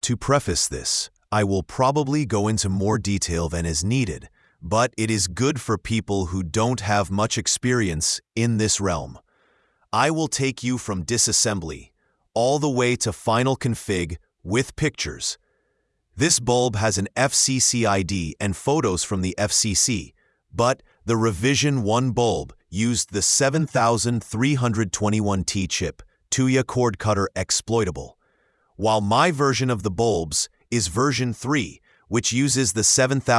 To preface this, I will probably go into more detail than is needed, but it is good for people who don't have much experience in this realm. I will take you from disassembly all the way to final config with pictures. This bulb has an FCC ID and photos from the FCC, but the Revision 1 bulb used the 7321T chip, Tuya cord cutter exploitable, while my version of the bulbs is version 3, which uses the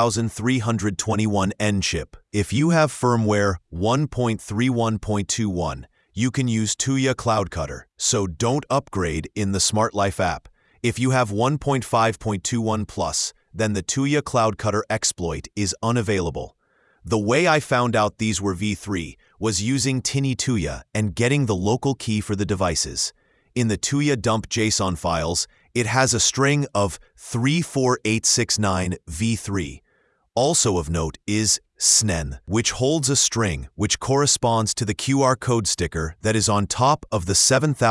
7321N chip. If you have firmware 1.31.21, you can use Tuya Cloud Cutter, so don't upgrade in the Smart Life app. If you have 1.5.21 Plus, then the Tuya Cloud Cutter exploit is unavailable. The way I found out these were V3 was using TinyTuya and getting the local key for the devices. In the Tuya dump JSON files, it has a string of 34869 V3. Also of note is SNEN, which holds a string which corresponds to the QR code sticker that is on top of the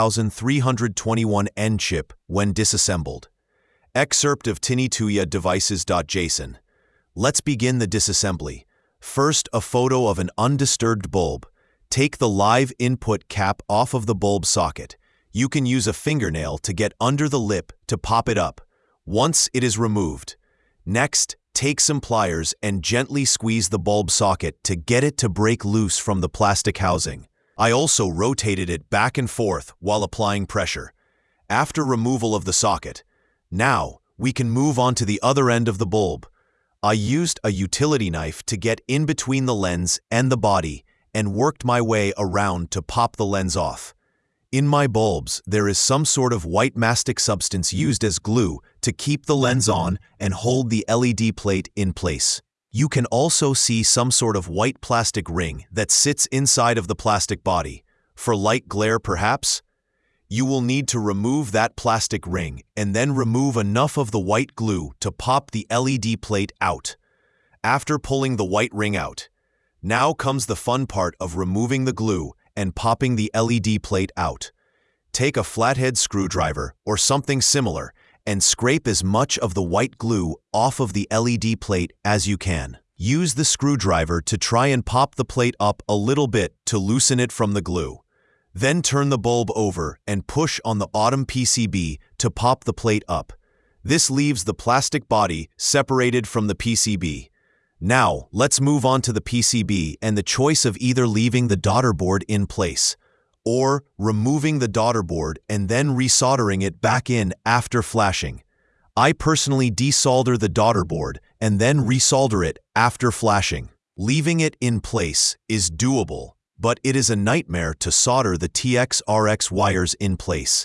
7321N chip when disassembled. Excerpt of TinyTuya devices.json. Let's begin the disassembly. First, a photo of an undisturbed bulb. Take the live input cap off of the bulb socket. You can use a fingernail to get under the lip to pop it up once it is removed. Next, take some pliers and gently squeeze the bulb socket to get it to break loose from the plastic housing. I also rotated it back and forth while applying pressure. After removal of the socket, now we can move on to the other end of the bulb. I used a utility knife to get in between the lens and the body and worked my way around to pop the lens off. In my bulbs, there is some sort of white mastic substance used as glue to keep the lens on and hold the LED plate in place. You can also see some sort of white plastic ring that sits inside of the plastic body. For light glare, perhaps? You will need to remove that plastic ring and then remove enough of the white glue to pop the LED plate out. After pulling the white ring out, now comes the fun part of removing the glue and popping the LED plate out. Take a flathead screwdriver or something similar and scrape as much of the white glue off of the LED plate as you can. Use the screwdriver to try and pop the plate up a little bit to loosen it from the glue. Then turn the bulb over and push on the bottom PCB to pop the plate up. This leaves the plastic body separated from the PCB. Now, let's move on to the PCB and the choice of either leaving the daughter board in place or removing the daughter board and then resoldering it back in after flashing. I personally desolder the daughter board and then resolder it after flashing. Leaving it in place is doable, but it is a nightmare to solder the TX-RX wires in place.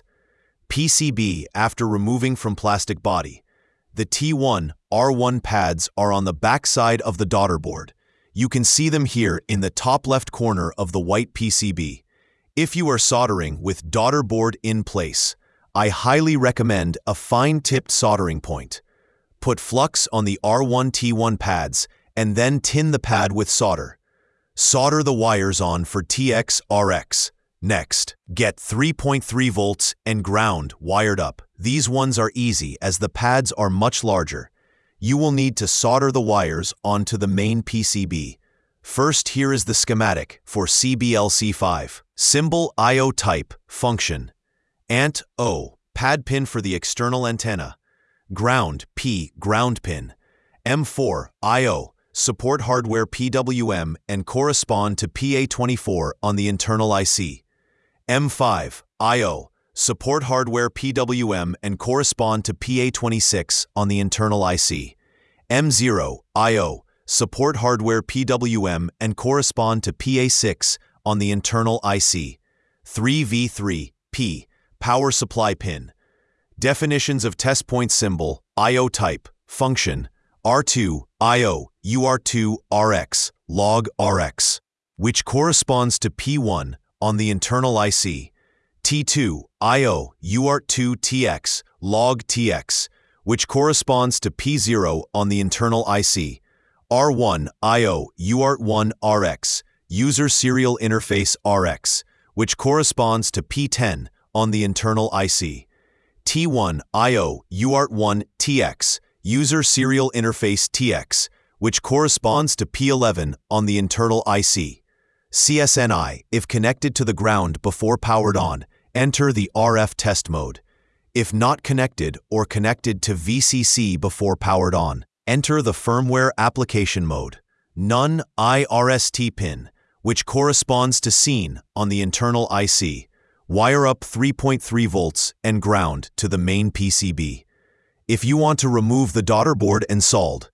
PCB after removing from plastic body. The T1 R1 pads are on the back side of the daughter board. You can see them here in the top left corner of the white PCB. If you are soldering with daughter board in place, I highly recommend a fine-tipped soldering point. Put flux on the R1 T1 pads and then tin the pad with solder. Solder the wires on for TX-RX. Next, get 3.3 volts and ground wired up. These ones are easy as the pads are much larger. You will need to solder the wires onto the main PCB. First, here is the schematic for CBLC5. Symbol I/O type, function. ANT O, pad pin for the external antenna. Ground P, ground pin. M4, I/O, support hardware PWM and correspond to PA24 on the internal IC. M5, I/O, support hardware PWM and correspond to PA26 on the internal IC. M0, I/O, support hardware PWM and correspond to PA6 on the internal IC. 3V3, P, power supply pin. Definitions of test point symbol, I/O type, function, R2, I/O, UR2, RX, log RX, which corresponds to P1 on the internal IC. T2, I/O, UART2 TX, log TX, which corresponds to P0 on the internal IC. R1, I/O, UART1 RX, user serial interface RX, which corresponds to P10 on the internal IC. T1 IO UART1 TX, User Serial Interface TX, which corresponds to P11 on the internal IC. CSNI, if connected to the ground before powered on, enter the RF test mode. If not connected or connected to VCC before powered on, enter the firmware application mode. None IRST pin, which corresponds to scene on the internal IC. Wire up 3.3 volts and ground to the main PCB. If you want to remove the daughter board and solder,